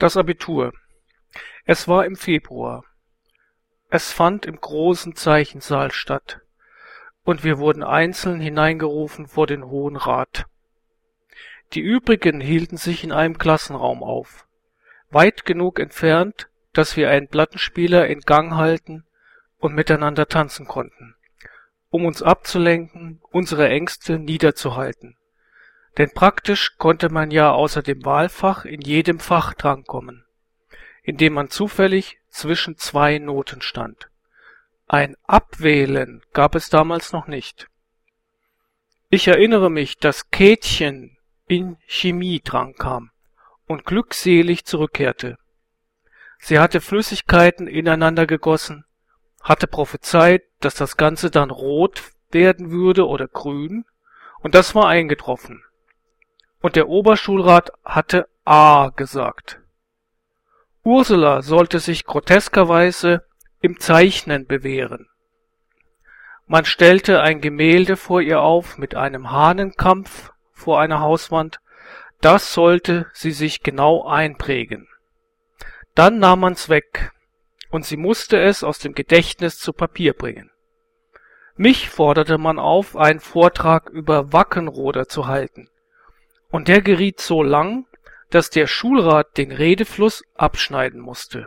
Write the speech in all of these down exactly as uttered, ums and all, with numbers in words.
Das Abitur. Es war im Februar. Es fand im großen Zeichensaal statt, und wir wurden einzeln hineingerufen vor den Hohen Rat. Die übrigen hielten sich in einem Klassenraum auf, weit genug entfernt, dass wir einen Plattenspieler in Gang halten und miteinander tanzen konnten, um uns abzulenken, unsere Ängste niederzuhalten. Denn praktisch konnte man ja außer dem Wahlfach in jedem Fach drankommen, indem man zufällig zwischen zwei Noten stand. Ein Abwählen gab es damals noch nicht. Ich erinnere mich, dass Käthchen in Chemie drankam und glückselig zurückkehrte. Sie hatte Flüssigkeiten ineinander gegossen, hatte prophezeit, dass das Ganze dann rot werden würde oder grün, und das war eingetroffen. Und der Oberschulrat hatte A gesagt. Ursula sollte sich groteskerweise im Zeichnen bewähren. Man stellte ein Gemälde vor ihr auf mit einem Hahnenkampf vor einer Hauswand. Das sollte sie sich genau einprägen. Dann nahm man's weg, und sie musste es aus dem Gedächtnis zu Papier bringen. Mich forderte man auf, einen Vortrag über Wackenroder zu halten, und der geriet so lang, dass der Schulrat den Redefluss abschneiden musste.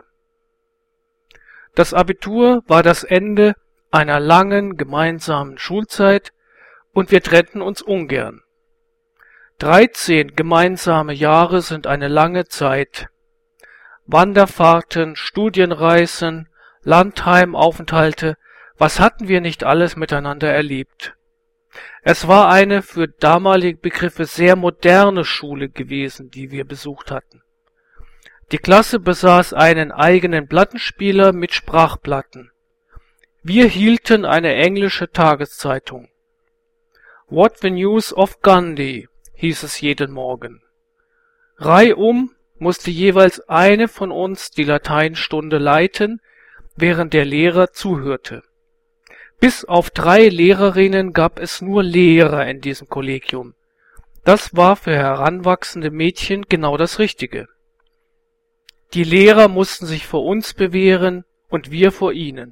Das Abitur war das Ende einer langen gemeinsamen Schulzeit, und wir trennten uns ungern. Dreizehn gemeinsame Jahre sind eine lange Zeit. Wanderfahrten, Studienreisen, Landheimaufenthalte, was hatten wir nicht alles miteinander erlebt? Es war eine für damalige Begriffe sehr moderne Schule gewesen, die wir besucht hatten. Die Klasse besaß einen eigenen Plattenspieler mit Sprachplatten. Wir hielten eine englische Tageszeitung. What the News of Gandhi hieß es jeden Morgen. Reihum musste jeweils eine von uns die Lateinstunde leiten, während der Lehrer zuhörte. Bis auf drei Lehrerinnen gab es nur Lehrer in diesem Kollegium. Das war für heranwachsende Mädchen genau das Richtige. Die Lehrer mussten sich vor uns bewähren und wir vor ihnen.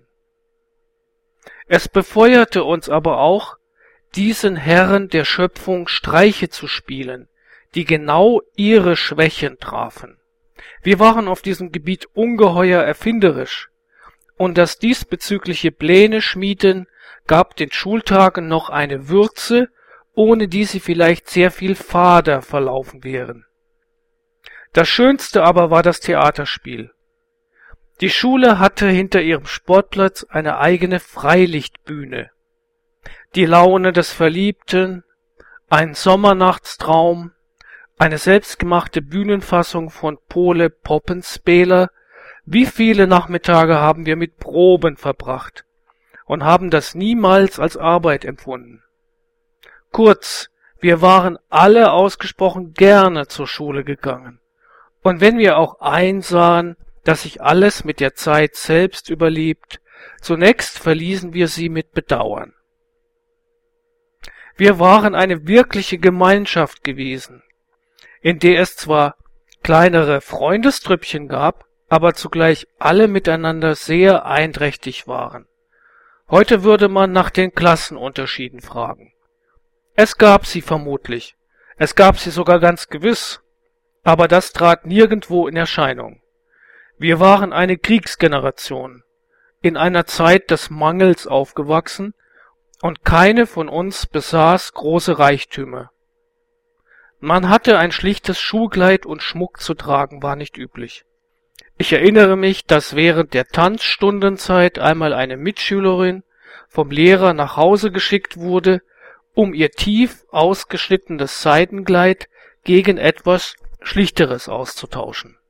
Es befeuerte uns aber auch, diesen Herren der Schöpfung Streiche zu spielen, die genau ihre Schwächen trafen. Wir waren auf diesem Gebiet ungeheuer erfinderisch, und das diesbezügliche Pläne schmieden gab den Schultagen noch eine Würze, ohne die sie vielleicht sehr viel fader verlaufen wären. Das Schönste aber war das Theaterspiel. Die Schule hatte hinter ihrem Sportplatz eine eigene Freilichtbühne. Die Laune des Verliebten, ein Sommernachtstraum, eine selbstgemachte Bühnenfassung von Pole Poppenspäler. Wie viele Nachmittage haben wir mit Proben verbracht und haben das niemals als Arbeit empfunden. Kurz, wir waren alle ausgesprochen gerne zur Schule gegangen. Und wenn wir auch einsahen, dass sich alles mit der Zeit selbst überlebt, zunächst verließen wir sie mit Bedauern. Wir waren eine wirkliche Gemeinschaft gewesen, in der es zwar kleinere Freundestrüppchen gab, aber zugleich alle miteinander sehr einträchtig waren. Heute würde man nach den Klassenunterschieden fragen. Es gab sie vermutlich, es gab sie sogar ganz gewiss, aber das trat nirgendwo in Erscheinung. Wir waren eine Kriegsgeneration, in einer Zeit des Mangels aufgewachsen, und keine von uns besaß große Reichtümer. Man hatte ein schlichtes Schulkleid und Schmuck zu tragen, war nicht üblich. Ich erinnere mich, dass während der Tanzstundenzeit einmal eine Mitschülerin vom Lehrer nach Hause geschickt wurde, um ihr tief ausgeschnittenes Seidenkleid gegen etwas Schlichteres auszutauschen.